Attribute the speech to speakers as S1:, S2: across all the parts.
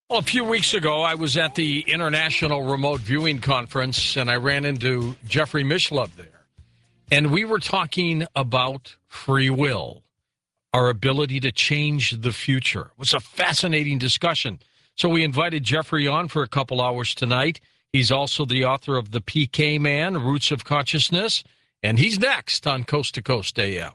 S1: Well, a few weeks ago, I was at the International Remote Viewing Conference, and I ran into Jeffrey Mishlove there. And we were talking about free will, our ability to change the future. It was a fascinating discussion. So we invited Jeffrey on for a couple hours tonight. He's also the author of The PK Man, Roots of Consciousness, and he's next on Coast to Coast AM.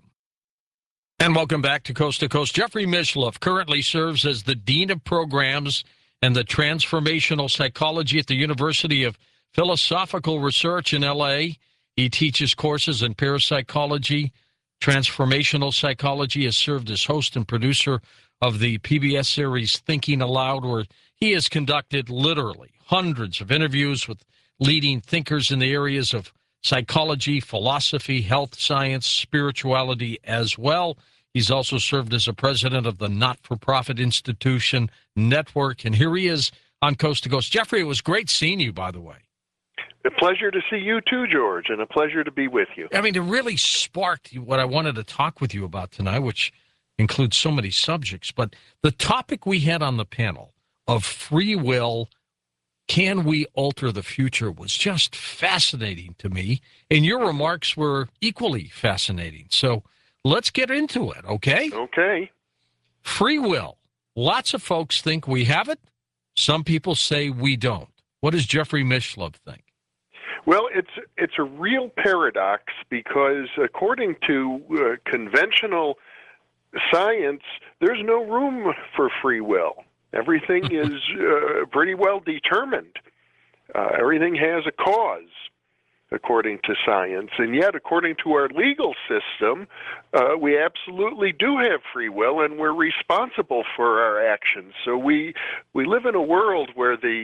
S1: And welcome back to Coast. Jeffrey Mishlove currently serves as the Dean of Programs and the Transformational Psychology at the University of Philosophical Research in L.A. He teaches courses in parapsychology, transformational psychology, has served as host and producer of the PBS series Thinking Aloud, where he has conducted literally hundreds of interviews with leading thinkers in the areas of psychology, philosophy, health science, spirituality as well. He's also served as a president of the not-for-profit institution network. And here he is on Coast to Coast. Jeffrey, it was great seeing you, by the way.
S2: A pleasure to see you too, George, and a pleasure to be with you.
S1: I mean, it really sparked what I wanted to talk with you about tonight, which includes so many subjects. But the topic we had on the panel of free will, can we alter the future, was just fascinating to me. And your remarks were equally fascinating. So let's get into it, okay?
S2: Okay.
S1: Free will. Lots of folks think we have it. Some people say we don't. What does Jeffrey Mishlove think?
S2: Well, it's a real paradox because according to conventional science, there's no room for free will. Everything is pretty well determined. Everything has a cause, according to science. And yet, according to our legal system, we absolutely do have free will, and we're responsible for our actions. So we live in a world where the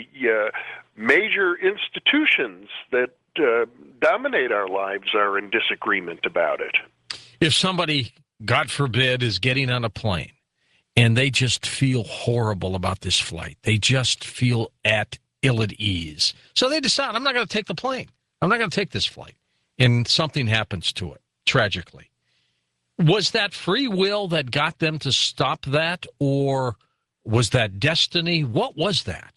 S2: major institutions that dominate our lives are in disagreement about it.
S1: If somebody, God forbid, is getting on a plane and they just feel horrible about this flight, they just feel ill at ease, so they decide, I'm not going to take the plane. I'm not going to take this flight. And something happens to it, tragically. Was that free will that got them to stop that, or was that destiny? What was that?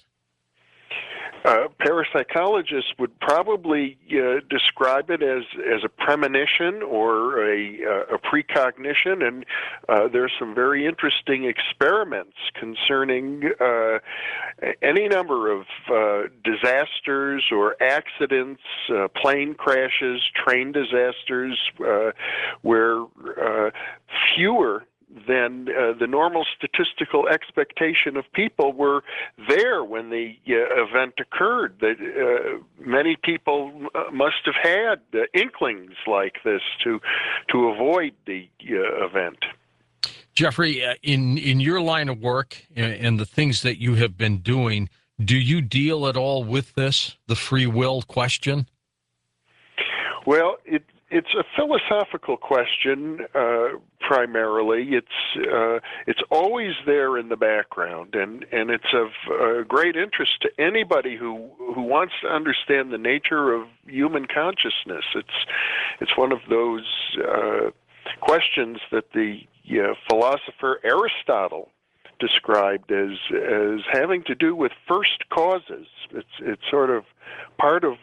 S2: Parapsychologists would probably describe it as a premonition or a precognition, and there's some very interesting experiments concerning any number of disasters or accidents, plane crashes, train disasters, where fewer than the normal statistical expectation of people were there when the event occurred. That many people must have had inklings like this to avoid the event.
S1: Jeffrey, in your line of work and the things that you have been doing, do you deal at all with this, the free will question?
S2: Well, it's a philosophical question primarily. It's always there in the background, and it's of great interest to anybody who wants to understand the nature of human consciousness. It's one of those questions that the philosopher Aristotle described as having to do with first causes. It's sort of part of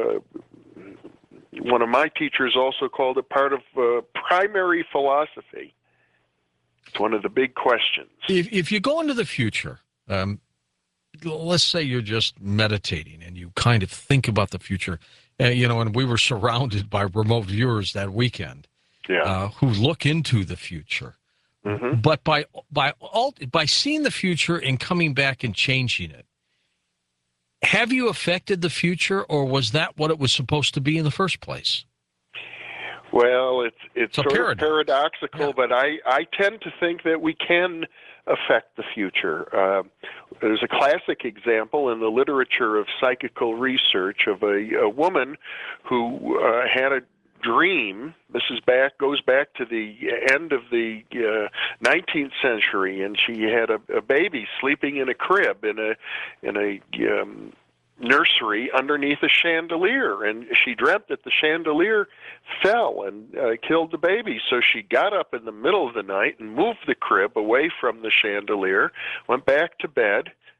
S2: one of my teachers also called it part of primary philosophy. It's one of the big questions.
S1: If you go into the future, let's say you're just meditating and you kind of think about the future, and we were surrounded by remote viewers that weekend who look into the future. Mm-hmm. But by seeing the future and coming back and changing it, have you affected the future, or was that what it was supposed to be in the first place?
S2: Well, it's sort
S1: of
S2: paradoxical, but I tend to think that we can affect the future. There's a classic example in the literature of psychical research of a woman who had a dream. This goes back to the end of the 19th century, and she had a baby sleeping in a crib in a nursery underneath a chandelier, and she dreamt that the chandelier fell and killed the baby. So she got up in the middle of the night and moved the crib away from the chandelier, went back to bed,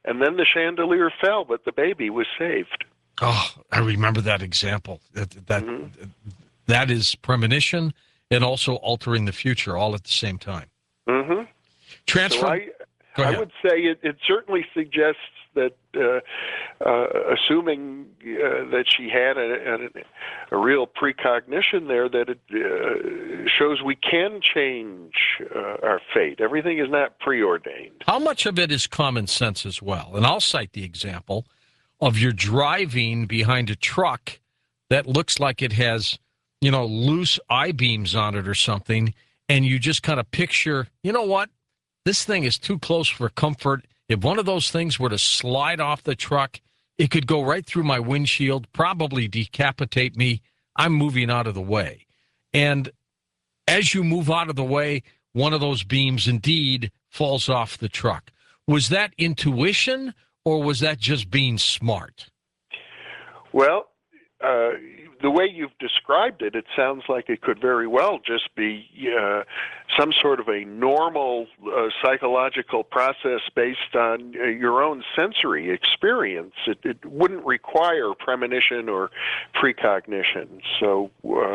S2: and then the chandelier fell, but the baby was saved.
S1: Oh, I remember that example. That is premonition and also altering the future all at the same time.
S2: Mm-hmm.
S1: Transfer.
S2: So I would say it certainly suggests that, assuming that she had a real precognition there, that it shows we can change our fate. Everything is not preordained.
S1: How much of it is common sense as well? And I'll cite the example of you're driving behind a truck that looks like it has, loose I-beams on it or something, and you just kind of picture, you know what? This thing is too close for comfort. If one of those things were to slide off the truck, it could go right through my windshield, probably decapitate me. I'm moving out of the way. And as you move out of the way, one of those beams indeed falls off the truck. Was that intuition, or was that just being smart?
S2: Well, the way you've described it, it sounds like it could very well just be some sort of a normal psychological process based on your own sensory experience. It wouldn't require premonition or precognition. So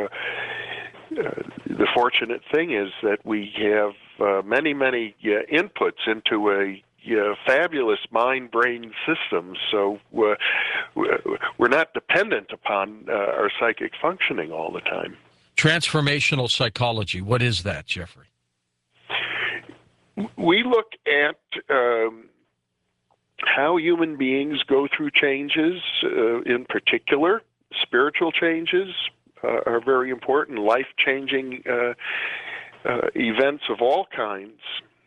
S2: the fortunate thing is that we have many inputs into a fabulous mind-brain system, so we're not dependent upon our psychic functioning all the time.
S1: Transformational psychology, what is that, Jeffrey?
S2: We look at how human beings go through changes, in particular. Spiritual changes are very important, life-changing events of all kinds.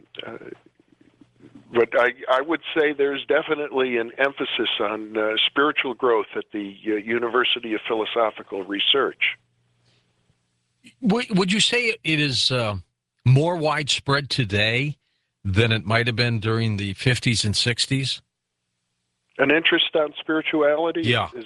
S2: But I would say there's definitely an emphasis on spiritual growth at the University of Philosophical Research.
S1: Would you say it is more widespread today than it might have been during the 50s and 60s?
S2: An interest on spirituality?
S1: Yeah.
S2: Is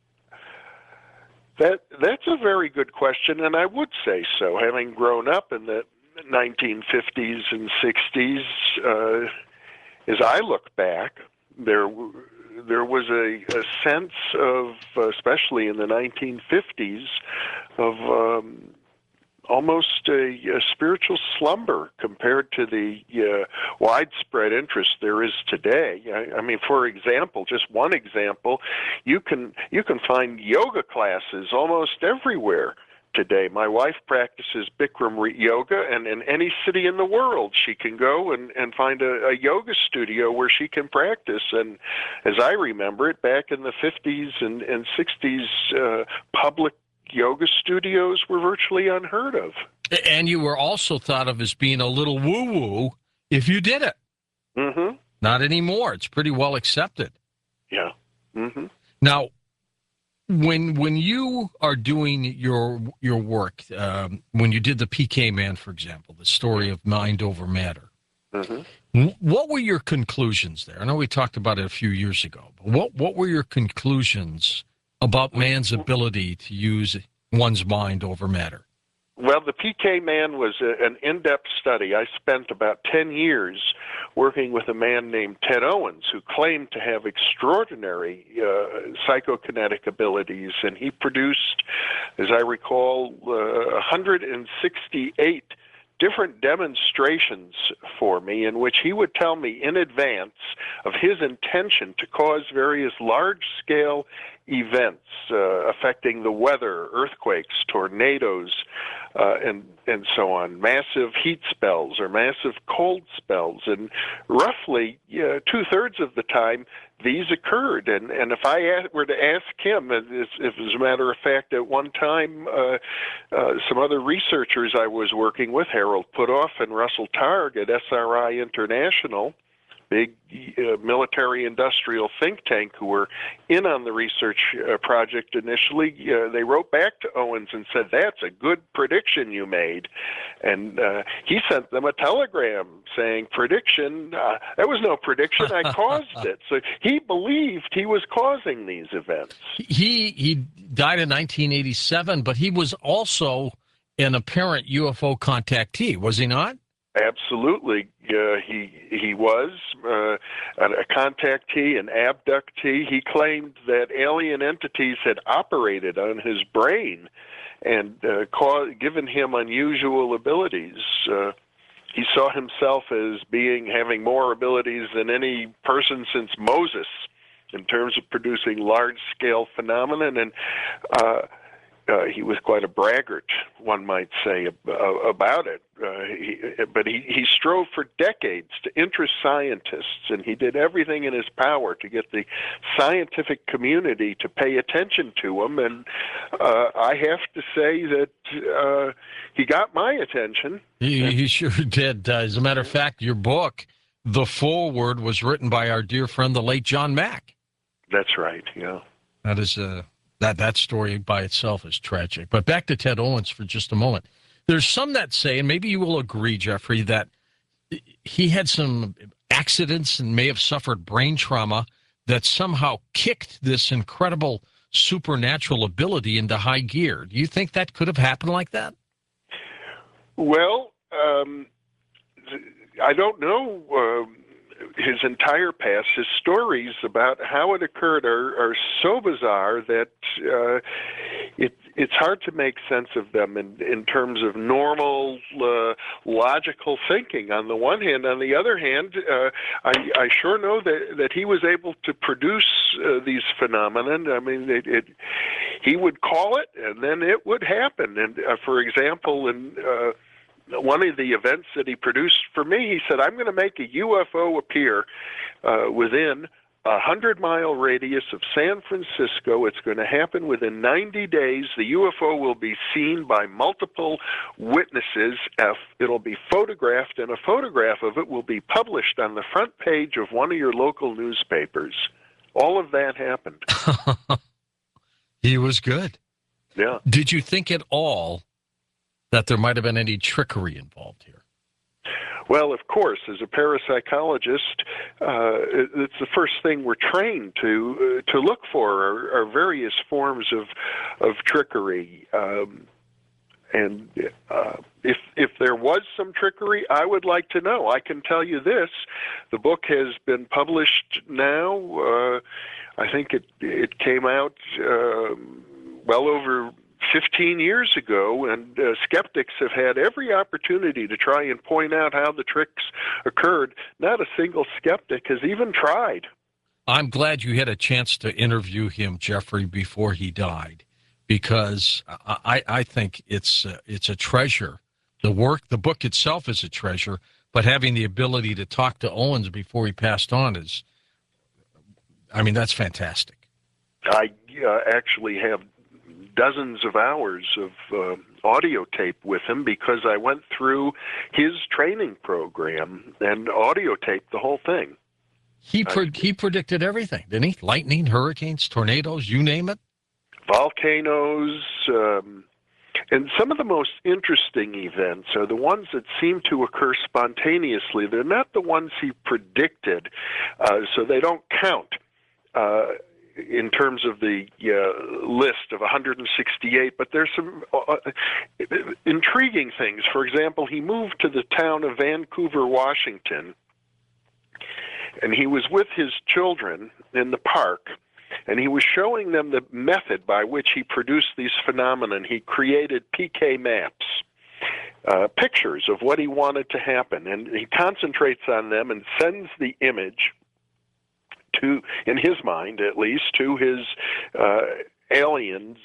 S2: that's a very good question, and I would say so. Having grown up in the 1950s and 60s, as I look back, there was a sense of, especially in the 1950s, of almost a spiritual slumber compared to the widespread interest there is today. I mean, for example, just one example, you can find yoga classes almost everywhere today. My wife practices Bikram yoga, and in any city in the world, she can go and find a yoga studio where she can practice. And as I remember it, back in the 50s and 60s, public yoga studios were virtually unheard of.
S1: And you were also thought of as being a little woo-woo if you did it.
S2: Mm-hmm.
S1: Not anymore. It's pretty well accepted.
S2: Yeah. Mm-hmm.
S1: Now, when you are doing your work, when you did the PK Man, for example, the story of mind over matter, mm-hmm. What were your conclusions there? I know we talked about it a few years ago, but what were your conclusions about man's ability to use one's mind over matter?
S2: Well, the PK Man was an in-depth study. I spent about 10 years working with a man named Ted Owens, who claimed to have extraordinary psychokinetic abilities, and he produced, as I recall, 168 different demonstrations for me in which he would tell me in advance of his intention to cause various large-scale events affecting the weather, earthquakes, tornadoes, and so on, massive heat spells or massive cold spells. And roughly 2/3 of the time, these occurred. And if I were to ask him, if as a matter of fact, at one time, some other researchers I was working with, Harold Puthoff and Russell Targ at SRI International, big military-industrial think tank who were in on the research project initially, they wrote back to Owens and said, "That's a good prediction you made." And he sent them a telegram saying, "Prediction? That was no prediction. I caused it." So he believed he was causing these events.
S1: He died in 1987, but he was also an apparent UFO contactee, was he not?
S2: Absolutely, he was a contactee, an abductee. He claimed that alien entities had operated on his brain and given him unusual abilities. He saw himself as having more abilities than any person since Moses in terms of producing large-scale phenomenon, and he was quite a braggart, one might say, about it. But he strove for decades to interest scientists, and he did everything in his power to get the scientific community to pay attention to him. And I have to say that he got my attention.
S1: He sure did. As a matter of fact, your book, The Foreword, was written by our dear friend, the late John Mack.
S2: That's right, yeah.
S1: That is that story by itself is tragic. But back to Ted Owens for just a moment. There's some that say, and maybe you will agree, Jeffrey, that he had some accidents and may have suffered brain trauma that somehow kicked this incredible supernatural ability into high gear. Do you think that could have happened like that?
S2: Well, I don't know his entire past. His stories about how it occurred are so bizarre that it's hard to make sense of them in terms of normal logical thinking on the one hand. On the other hand, I sure know that he was able to produce these phenomenon. I mean, he would call it, and then it would happen. And for example, in one of the events that he produced for me, he said, I'm going to make a UFO appear within a 100-mile radius of San Francisco. It's going to happen within 90 days. The UFO will be seen by multiple witnesses. It'll be photographed, and a photograph of it will be published on the front page of one of your local newspapers. All of that happened.
S1: He was good.
S2: Yeah.
S1: Did you think at all that there might have been any trickery involved here?
S2: Well, of course, as a parapsychologist, it's the first thing we're trained to look for are various forms of trickery. And if there was some trickery, I would like to know. I can tell you this: the book has been published now. I think it came out well over 15 years ago, and skeptics have had every opportunity to try and point out how the tricks occurred. Not a single skeptic has even tried.
S1: I'm glad you had a chance to interview him, Jeffrey, before he died, because I think it's a treasure. The book itself is a treasure, but having the ability to talk to Owens before he passed on that's fantastic.
S2: I actually have dozens of hours of audio tape with him because I went through his training program and audio taped the whole thing.
S1: He predicted everything, didn't he? Lightning, hurricanes, tornadoes, you name it.
S2: Volcanoes, and some of the most interesting events are the ones that seem to occur spontaneously. They're not the ones he predicted, so they don't count. In terms of the list of 168, but there's some intriguing things. For example, he moved to the town of Vancouver, Washington, and he was with his children in the park, and he was showing them the method by which he produced these phenomena. He created PK maps, pictures of what he wanted to happen, and he concentrates on them and sends the image to, in his mind at least, to his aliens,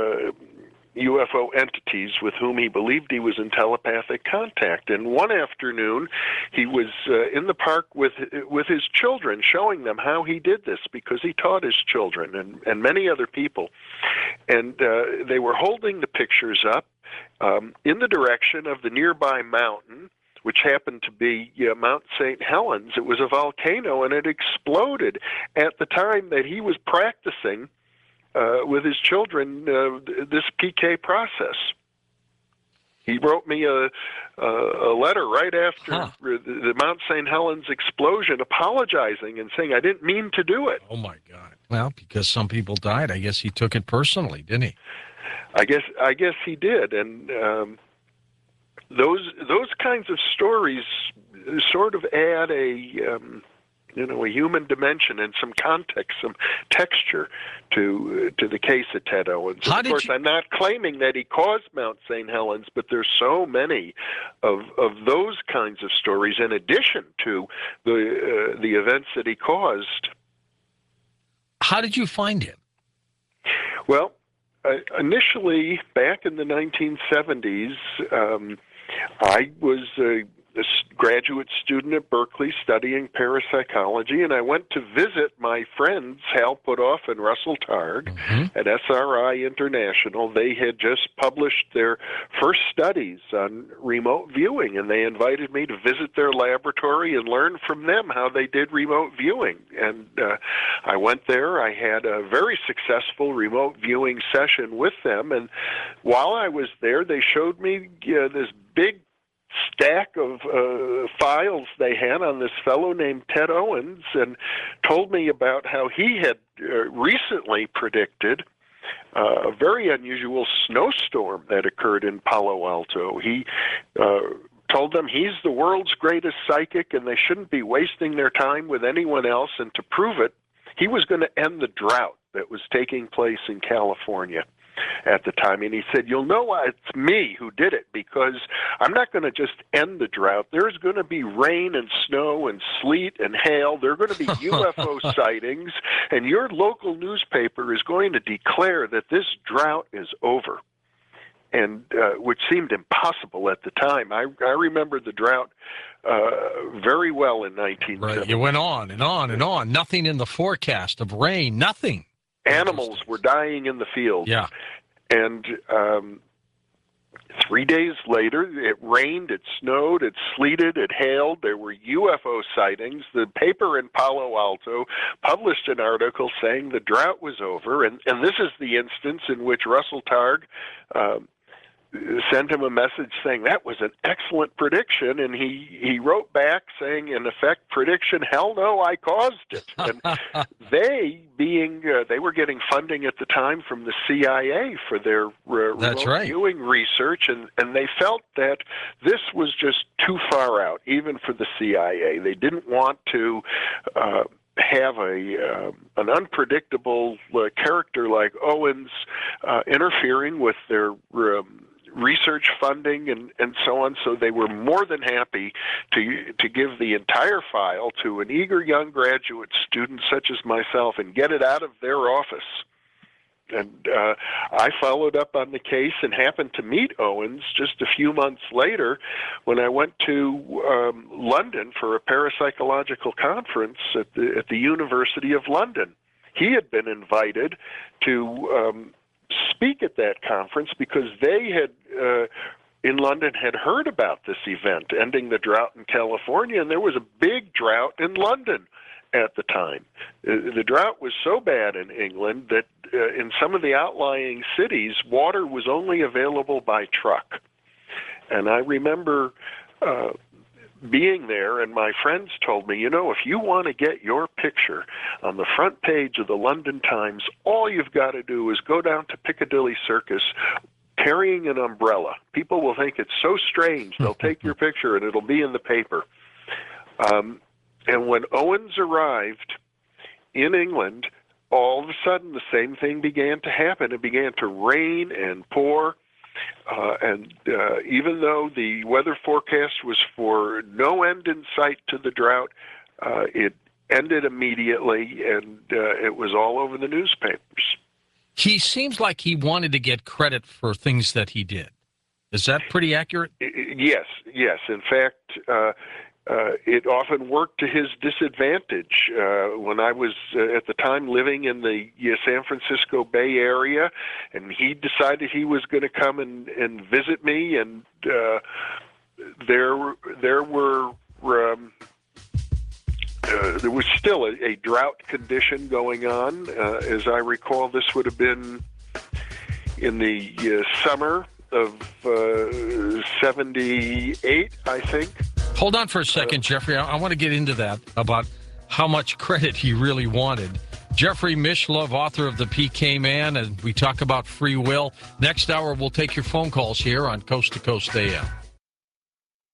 S2: UFO entities with whom he believed he was in telepathic contact. And one afternoon, he was in the park with his children, showing them how he did this, because he taught his children and many other people. And they were holding the pictures up in the direction of the nearby mountain, which happened to be Mount St. Helens. It was a volcano, and it exploded at the time that he was practicing with his children this PK process. He wrote me a letter right after the Mount St. Helens explosion, apologizing and saying, I didn't mean to do it.
S1: Oh, my God. Well, because some people died, I guess he took it personally, didn't he?
S2: I guess he did, and those kinds of stories sort of add a a human dimension and some context, some texture to the case of Ted Owens. Of course, I'm not claiming that he caused Mount St. Helens, but there's so many of those kinds of stories in addition to the events that he caused.
S1: How did you find him?
S2: Well, initially, back in the 1970s, I was a graduate student at Berkeley studying parapsychology, and I went to visit my friends Hal Puthoff and Russell Targ at SRI International. They had just published their first studies on remote viewing, and they invited me to visit their laboratory and learn from them how they did remote viewing. And I went there. I had a very successful remote viewing session with them, and while I was there, they showed me this big stack of files they had on this fellow named Ted Owens, and told me about how he had recently predicted a very unusual snowstorm that occurred in Palo Alto. He told them he's the world's greatest psychic and they shouldn't be wasting their time with anyone else, and to prove it, he was going to end the drought that was taking place in California at the time. And he said, you'll know why it's me who did it, because I'm not going to just end the drought. There's going to be rain and snow and sleet and hail. There are going to be UFO sightings, and your local newspaper is going to declare that this drought is over. And which seemed impossible at the time. I remember the drought very well in 1970.
S1: Right. You went on and on and on. Nothing in the forecast of rain, nothing.
S2: Animals were dying in the field.
S1: Yeah.
S2: And 3 days later, it rained, it snowed, it sleeted, it hailed. There were UFO sightings. The paper in Palo Alto published an article saying the drought was over. And this is the instance in which Russell Targ sent him a message saying that was an excellent prediction, and he wrote back saying, in effect, prediction, hell no, I caused it. And they were getting funding at the time from the CIA for their remote viewing research, and they felt that this was just too far out, even for the CIA. They didn't want to have an unpredictable character like Owens interfering with their research funding and so on, so they were more than happy to give the entire file to an eager young graduate student such as myself and get it out of their office. And I followed up on the case and happened to meet Owens just a few months later when I went to London for a parapsychological conference at the University of London. He had been invited to speak at that conference because they had in London had heard about this event, ending the drought in California, and there was a big drought in London at the time. The drought was so bad in England that in some of the outlying cities, water was only available by truck. And I remember being there, and my friends told me, if you want to get your picture on the front page of the London Times, all you've got to do is go down to Piccadilly Circus carrying an umbrella. People will think it's so strange. They'll take your picture and it'll be in the paper. And when Owens arrived in England, all of a sudden the same thing began to happen. It began to rain and pour. And even though the weather forecast was for no end in sight to the drought, it ended immediately, and it was all over the newspapers.
S1: He seems like he wanted to get credit for things that he did. Is that pretty accurate?
S2: Yes. In fact, it often worked to his disadvantage. When I was at the time living in the San Francisco Bay Area, and he decided he was going to come and visit me, and there was still a drought condition going on. As I recall, this would have been in the summer of 78, I think.
S1: Hold on for a second, Jeffrey. I want to get into that, about how much credit he really wanted. Jeffrey Mishlove, author of The PK Man, and we talk about free will. Next hour, we'll take your phone calls here on Coast to Coast AM.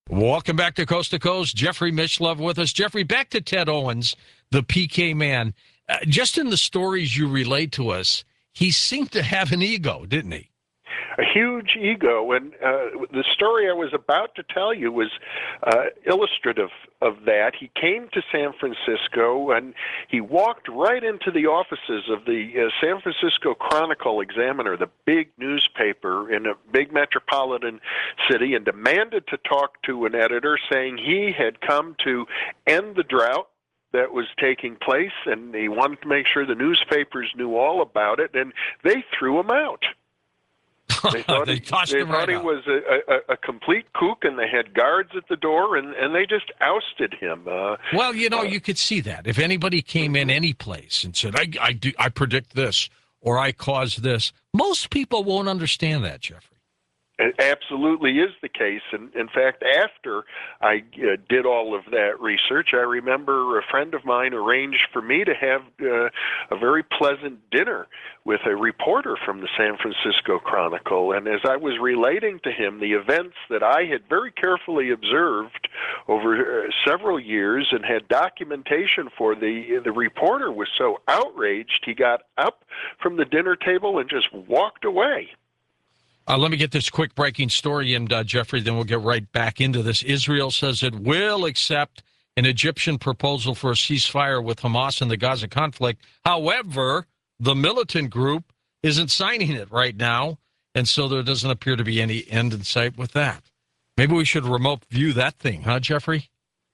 S1: Welcome back to Coast. Jeffrey Mishlove with us. Jeffrey, back to Ted Owens, the PK man. Just in the stories you relayed to us, he seemed to have an ego, didn't he?
S2: A huge ego, and the story I was about to tell you was illustrative of that. He came to San Francisco, and he walked right into the offices of the San Francisco Chronicle-Examiner, the big newspaper in a big metropolitan city, and demanded to talk to an editor, saying he had come to end the drought that was taking place, and he wanted to make sure the newspapers knew all about it, and they threw him out. They thought he was a complete kook, and they had guards at the door, and they just ousted him.
S1: Well, you could see that. If anybody came in any place and said, I predict this, or I cause this, most people won't understand that, Jeffrey.
S2: It absolutely is the case. And in fact, after I did all of that research, I remember a friend of mine arranged for me to have a very pleasant dinner with a reporter from the San Francisco Chronicle. And as I was relating to him the events that I had very carefully observed over several years and had documentation for, the reporter was so outraged he got up from the dinner table and just walked away.
S1: Let me get this quick breaking story in, Jeffrey, then we'll get right back into this. Israel says it will accept an Egyptian proposal for a ceasefire with Hamas in the Gaza conflict. However, the militant group isn't signing it right now, and so there doesn't appear to be any end in sight with that. Maybe we should remote view that thing, huh, Jeffrey?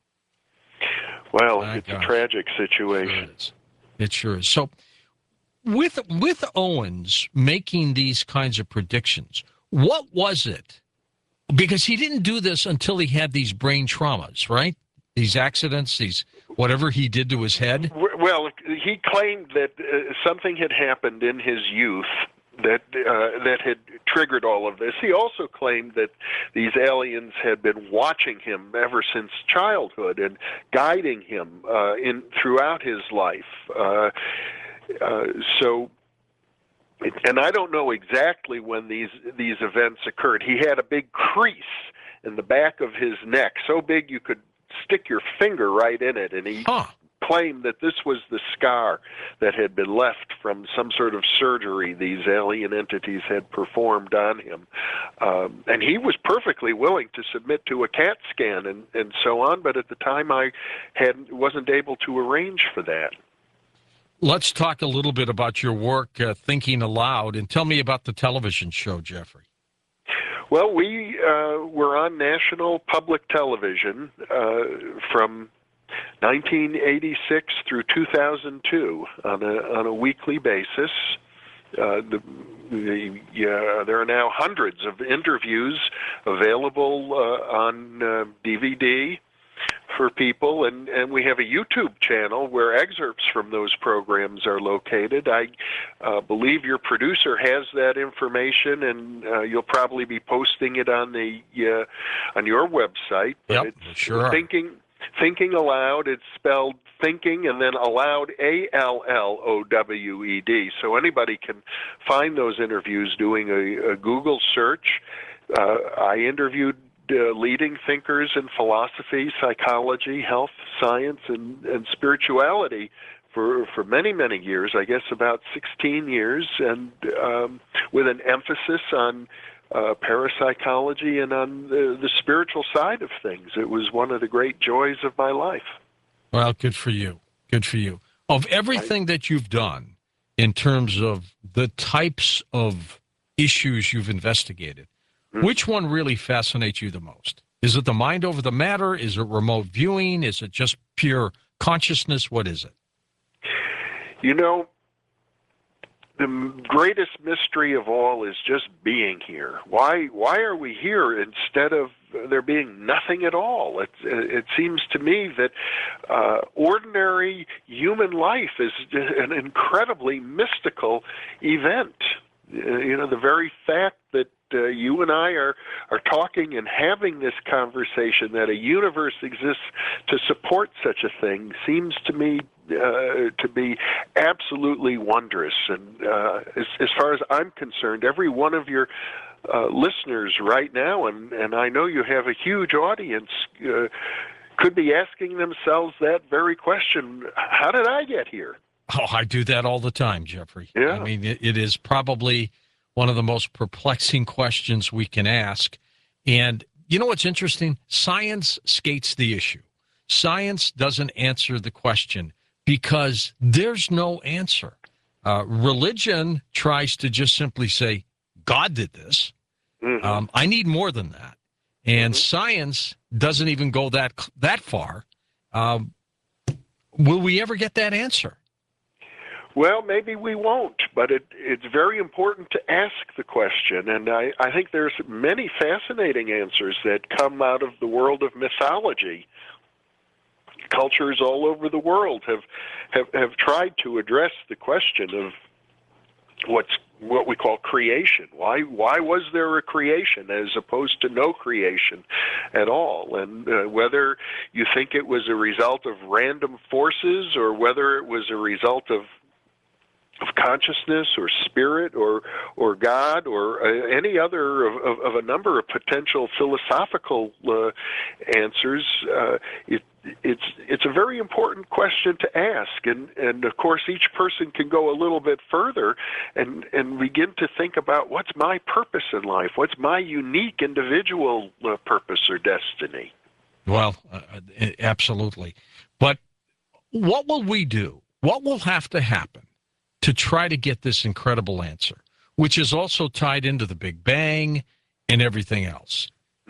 S2: Well, it's a tragic situation.
S1: It sure is. So, with Owens making these kinds of predictions, what was it? Because he didn't do this until he had these brain traumas, right? These accidents, whatever he did to his head.
S2: Well, he claimed that something had happened in his youth that had triggered all of this. He also claimed that these aliens had been watching him ever since childhood and guiding him throughout his life. And I don't know exactly when these events occurred. He had a big crease in the back of his neck, so big you could stick your finger right in it, and he claimed that this was the scar that had been left from some sort of surgery these alien entities had performed on him. And he was perfectly willing to submit to a CAT scan and so on, but at the time I wasn't able to arrange for that.
S1: Let's talk a little bit about your work, Thinking Aloud, and tell me about the television show, Jeffrey.
S2: Well, we were on national public television from 1986 through 2002 on a weekly basis. There are now hundreds of interviews available on DVD for people, and we have a YouTube channel where excerpts from those programs are located. I believe your producer has that information, and you'll probably be posting it on on your website.
S1: Yep,
S2: it's
S1: sure.
S2: Thinking Aloud. It's spelled thinking and then aloud, ALLOWED. So anybody can find those interviews doing a Google search. I interviewed leading thinkers in philosophy, psychology, health, science, and spirituality for many, many years, I guess about 16 years, and with an emphasis on parapsychology and on the spiritual side of things. It was one of the great joys of my life. Well,
S1: good for you. Good for you. Of everything that you've done in terms of the types of issues you've investigated, which one really fascinates you the most? Is it the mind over the matter? Is it remote viewing? Is it just pure consciousness? What is it?
S2: You know, the greatest mystery of all is just being here. Why are we here instead of there being nothing at all? It seems to me that ordinary human life is an incredibly mystical event. The very fact that you and I are talking and having this conversation, that a universe exists to support such a thing, seems to me to be absolutely wondrous. And as far as I'm concerned, every one of your listeners right now, and I know you have a huge audience, could be asking themselves that very question: how did I get here?
S1: Oh, I do that all the time, Jeffrey.
S2: Yeah.
S1: I mean, it is probably one of the most perplexing questions we can ask. And you know what's interesting? Science skates the issue. Science doesn't answer the question because there's no answer. Religion tries to just simply say, God did this. I need more than that. And science doesn't even go that far. Will we ever get that answer?
S2: Well, maybe we won't, but it's very important to ask the question, and I think there's many fascinating answers that come out of the world of mythology. Cultures all over the world have tried to address the question of what we call creation. Why was there a creation as opposed to no creation at all? And whether you think it was a result of random forces or whether it was a result of consciousness or spirit or God or any other of a number of potential philosophical answers, it's a very important question to ask, and of course each person can go a little bit further and begin to think about what's my purpose in life, what's my unique individual purpose or destiny.
S1: Well, absolutely. But what will we do? What will have to happen to try to get this incredible answer, which is also tied into the Big Bang and everything else?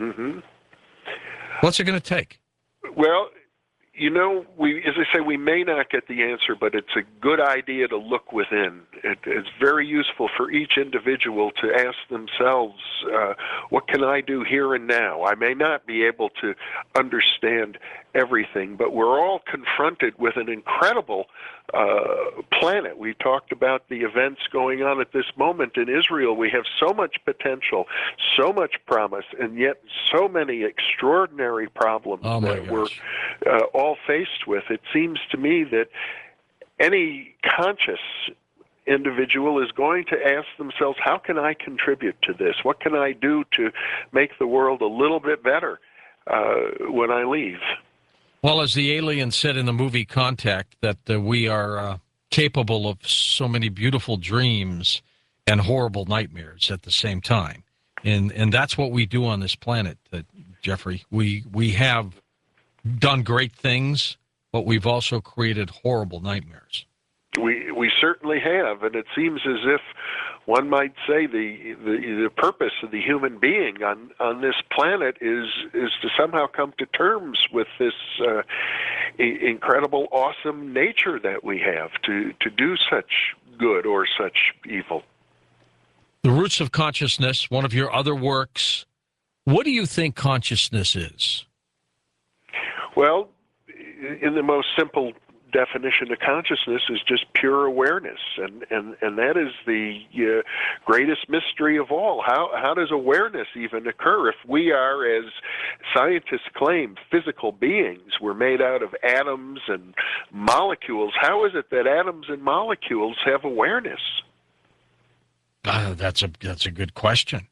S1: What's it going to take?
S2: Well, you know, as I say, we may not get the answer, but it's a good idea to look within. It's very useful for each individual to ask themselves, what can I do here and now? I may not be able to understand everything, but we're all confronted with an incredible planet. We talked about the events going on at this moment in Israel. We have so much potential, so much promise, and yet so many extraordinary problems that we're all faced with. It seems to me that any conscious individual is going to ask themselves, how can I contribute to this? What can I do to make the world a little bit better when I leave?
S1: Well, as the alien said in the movie Contact, that we are capable of so many beautiful dreams and horrible nightmares at the same time. And that's what we do on this planet, Jeffrey. We have done great things, but we've also created horrible nightmares.
S2: We certainly have, and it seems as if one might say the purpose of the human being on this planet is to somehow come to terms with this incredible, awesome nature that we have to do such good or such evil.
S1: The Roots of Consciousness, one of your other works. What do you think consciousness is? Well,
S2: in the most simple definition of consciousness is just pure awareness, and that is the greatest mystery of all. How does awareness even occur? If we are, as scientists claim, physical beings, we're made out of atoms and molecules, how is it that atoms and molecules have awareness?
S1: That's a good question.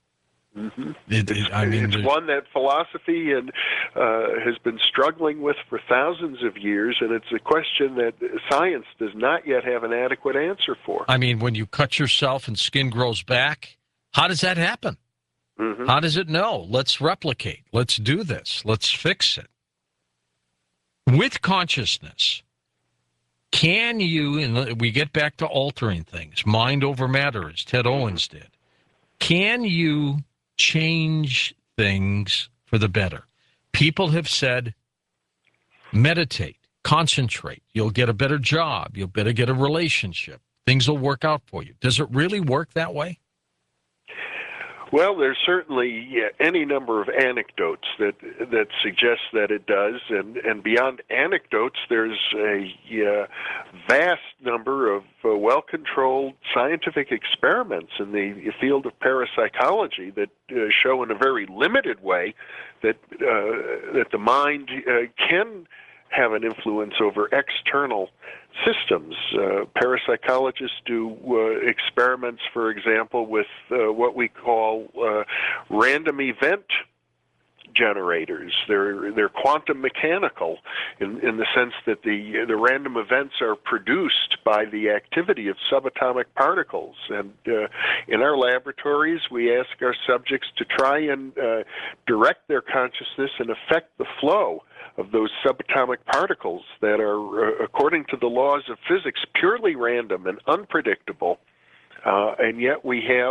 S2: It's one that philosophy has been struggling with for thousands of years, and it's a question that science does not yet have an adequate answer for.
S1: I mean, when you cut yourself and skin grows back, how does that happen? How does it know? Let's replicate. Let's do this. Let's fix it. With consciousness, can you, and we get back to altering things, mind over matter, as Ted Owens did, can you change things for the better? People have said, meditate, concentrate. You'll get a better job. You'll better get a relationship. Things will work out for you. Does it really work that way?
S2: Well, there's certainly any number of anecdotes that suggest that it does, and beyond anecdotes, there's a vast number of well-controlled scientific experiments in the field of parapsychology that show in a very limited way that the mind can have an influence over external systems. Parapsychologists do experiments, for example, with what we call random event generators. They're quantum mechanical in the sense that the random events are produced by the activity of subatomic particles. And in our laboratories, we ask our subjects to try and direct their consciousness and affect the flow of those subatomic particles that are, according to the laws of physics, purely random and unpredictable. And yet we have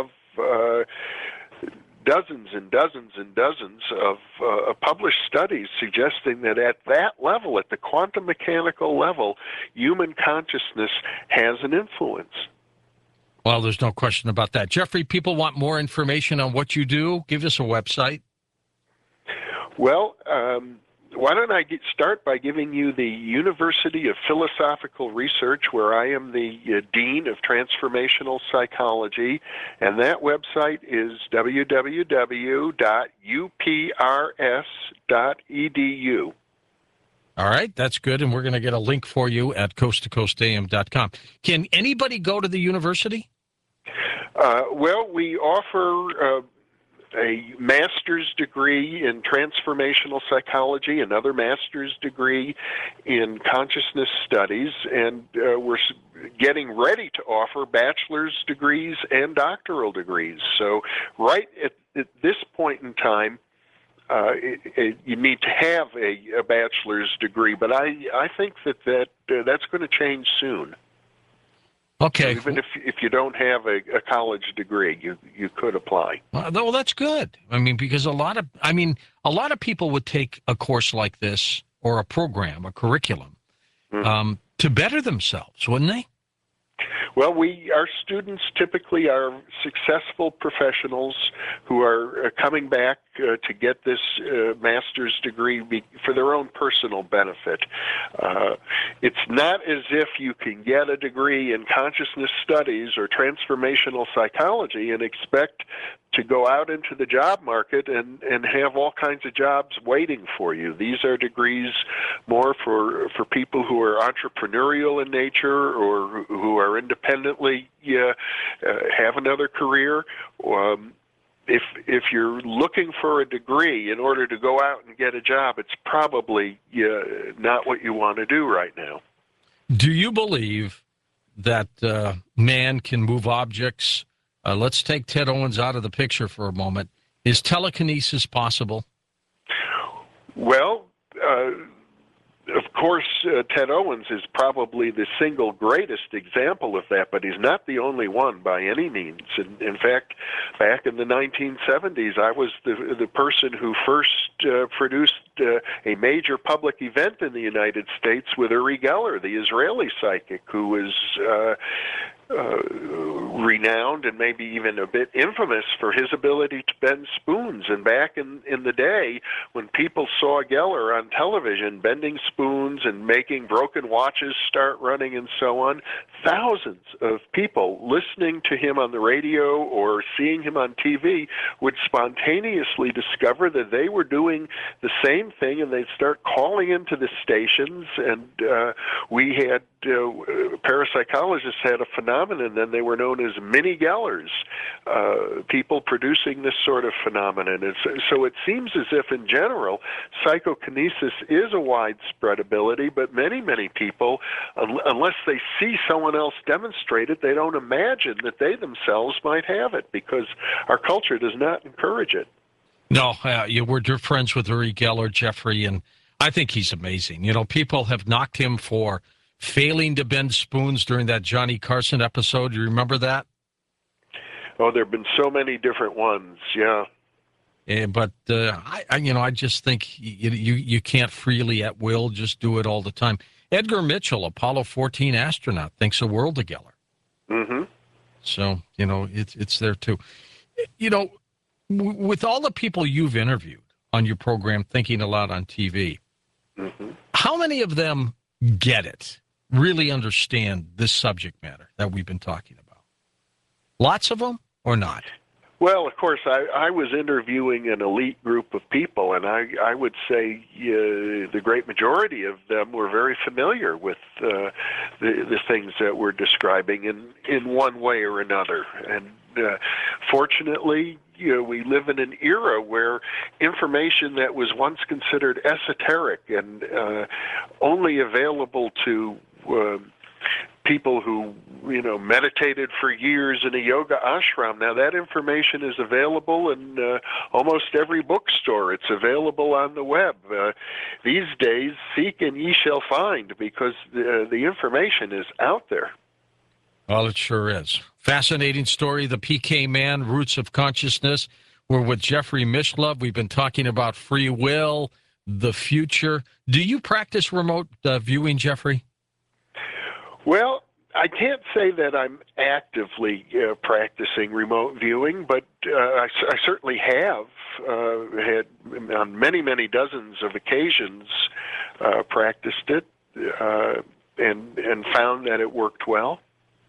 S2: dozens and dozens and dozens of published studies suggesting that at that level, at the quantum mechanical level, human consciousness has an influence.
S1: Well, there's no question about that. Jeffrey, people want more information on what you do. Give us a website.
S2: Well, why don't I start by giving you the University of Philosophical Research, where I am the Dean of Transformational Psychology, and that website is www.uprs.edu.
S1: All right, that's good, and we're going to get a link for you at coasttocoastam.com. Can anybody go to the university?
S2: Well, we offer a master's degree in transformational psychology, another master's degree in consciousness studies, and we're getting ready to offer bachelor's degrees and doctoral degrees. So right at this point in time, you need to have a bachelor's degree, but I think that's going to change soon.
S1: Okay.
S2: So even if you don't have a college degree, you could apply.
S1: Well, that's good. I mean, because a lot of people would take a course like this or a program, a curriculum, to better themselves, wouldn't they?
S2: Well, our students typically are successful professionals who are coming back to get this master's degree for their own personal benefit. It's not as if you can get a degree in consciousness studies or transformational psychology and expect to go out into the job market and have all kinds of jobs waiting for you. These are degrees more for people who are entrepreneurial in nature or who are independently have another career. If you're looking for a degree in order to go out and get a job, it's probably not what you want to do right now.
S1: Do you believe that man can move objects? Let's take Ted Owens out of the picture for a moment. Is telekinesis possible?
S2: Well, of course, Ted Owens is probably the single greatest example of that, but he's not the only one by any means. In fact, back in the 1970s, I was the person who first produced a major public event in the United States with Uri Geller, the Israeli psychic, who was renowned and maybe even a bit infamous for his ability to bend spoons. And back in the day, when people saw Geller on television bending spoons and making broken watches start running and so on, thousands of people listening to him on the radio or seeing him on TV would spontaneously discover that they were doing the same thing, and they'd start calling into the stations. And we had parapsychologists had a phenomenon then. They were known as mini Gellers, people producing this sort of phenomenon. And so it seems as if, in general, psychokinesis is a widespread ability, but many, many people, unless they see someone else demonstrate it, they don't imagine that they themselves might have it, because our culture does not encourage it.
S1: No, we're dear friends with Uri Geller, Jeffrey, and I think he's amazing. You know, people have knocked him for failing to bend spoons during that Johnny Carson episode. Do you remember that?
S2: Oh, there have been so many different ones, yeah.
S1: But I just think you can't freely at will just do it all the time. Edgar Mitchell, Apollo 14 astronaut, thinks the world of Geller. Mm-hmm. So, it's there too. With all the people you've interviewed on your program, Thinking Aloud on TV, how many of them get it, really understand this subject matter that we've been talking about? Lots of them or not?
S2: Well, of course, I was interviewing an elite group of people, and I would say the great majority of them were very familiar with the things that we're describing in one way or another. And fortunately, we live in an era where information that was once considered esoteric and only available to people who meditated for years in a yoga ashram. Now that information is available in almost every bookstore. It's available on the web. These days, seek and ye shall find, because the information is out there.
S1: Well, it sure is. Fascinating story, the PK Man, Roots of Consciousness. We're with Jeffrey Mishlove. We've been talking about free will, the future. Do you practice remote viewing, Jeffrey?
S2: Well, I can't say that I'm actively practicing remote viewing, but I certainly have had on many dozens of occasions practiced it and found that it worked well.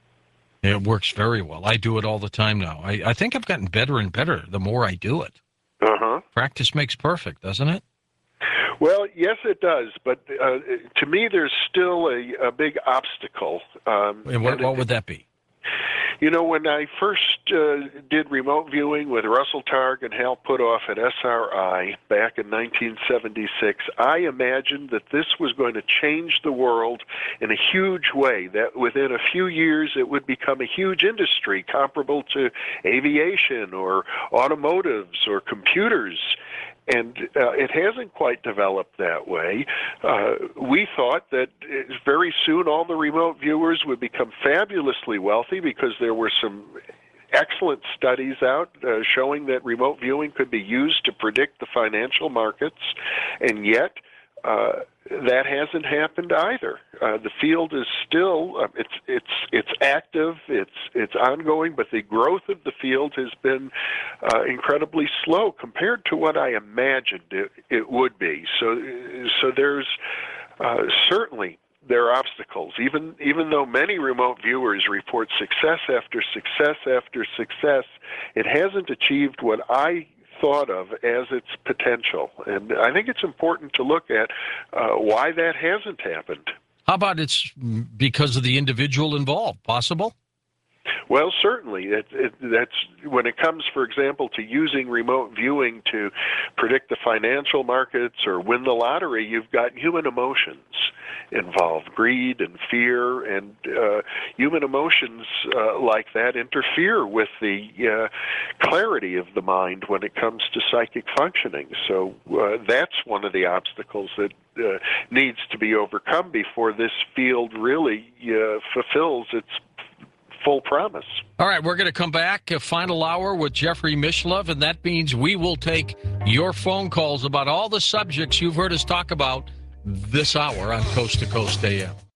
S1: It works very well. I do it all the time now. I think I've gotten better and better the more I do it. Practice makes perfect, doesn't it?
S2: Well, yes, it does. But to me, there's still a big obstacle.
S1: And what would that be?
S2: When I first did remote viewing with Russell Targ and Hal Puthoff at SRI back in 1976, I imagined that this was going to change the world in a huge way, that within a few years it would become a huge industry comparable to aviation or automotives or computers. And it hasn't quite developed that way. We thought that very soon all the remote viewers would become fabulously wealthy because there were some excellent studies out showing that remote viewing could be used to predict the financial markets, and yet that hasn't happened either. The field is still it's active, it's ongoing, but the growth of the field has been incredibly slow compared to what I imagined it would be. So there's certainly there are obstacles. Even though many remote viewers report success after success after success, it hasn't achieved what I thought of as its potential. And I think it's important to look at why that hasn't happened.
S1: How about it's because of the individual involved? Possible?
S2: Well, certainly. That's when it comes, for example, to using remote viewing to predict the financial markets or win the lottery, you've got human emotions involved, greed and fear, and human emotions like that interfere with the clarity of the mind when it comes to psychic functioning. So that's one of the obstacles that needs to be overcome before this field really fulfills its full promise.
S1: All right, we're going to come back, a final hour with Jeffrey Mishlove, and that means we will take your phone calls about all the subjects you've heard us talk about this hour on Coast to Coast AM.